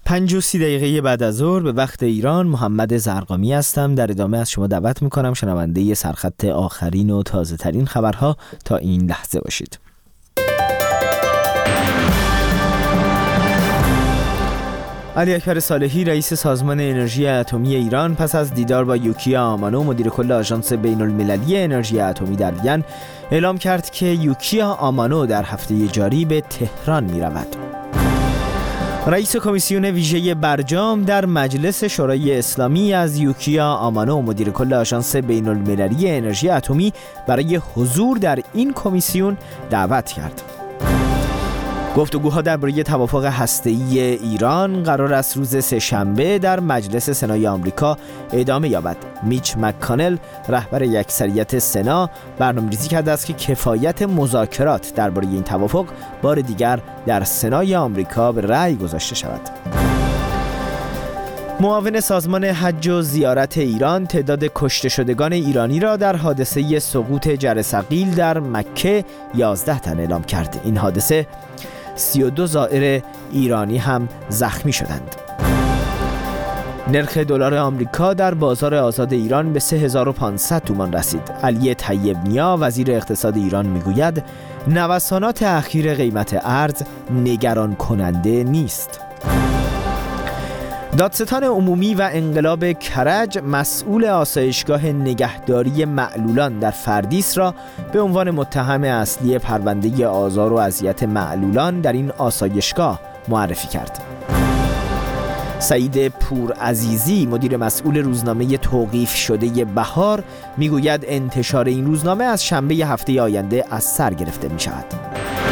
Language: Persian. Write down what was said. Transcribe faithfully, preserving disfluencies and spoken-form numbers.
پنج و سی دقیقه بعد از ظهر به وقت ایران، محمد زرقامی هستم. در ادامه از شما دعوت میکنم شنونده سرخط آخرین و تازه ترین خبرها تا این لحظه باشید. علی اکبر صالحی رئیس سازمان انرژی اتمی ایران پس از دیدار با یوکیا آمانو مدیر کل آژانس بین المللی انرژی اتمی در وین اعلام کرد که یوکیا آمانو در هفته جاری به تهران می رود. رئیس کمیسیون ویژه برجام در مجلس شورای اسلامی از یوکیا آمانو مدیر کل آژانس بین المللی انرژی اتمی برای حضور در این کمیسیون دعوت کرد. گفتگوها درباره توافق هسته‌ای ایران قرار است روز سه‌شنبه در مجلس سنای آمریکا ادامه یابد. میچ مک‌کانل رهبر اکثریت سنا برنامه‌ریزی کرده است که کفایت مذاکرات درباره این توافق بار دیگر در سنای آمریکا به رأی گذاشته شود. معاون سازمان حج و زیارت ایران تعداد کشته شدگان ایرانی را در حادثه سقوط جرثقیل در مکه یازده تن اعلام کرد. این حادثه سی و دو زائر ایرانی هم زخمی شدند. نرخ دلار آمریکا در بازار آزاد ایران به سه هزار و پانصد تومان رسید. علی طیب نیا وزیر اقتصاد ایران میگوید نوسانات اخیر قیمت ارز نگران کننده نیست. دادستان عمومی و انقلاب کرج مسئول آسایشگاه نگهداری معلولان در فردیس را به عنوان متهم اصلی پرونده آزار و اذیت معلولان در این آسایشگاه معرفی کرد. سعید پورعزیزی مدیر مسئول روزنامه توقیف شده بهار میگوید انتشار این روزنامه از شنبه هفته آینده از سر گرفته می شود.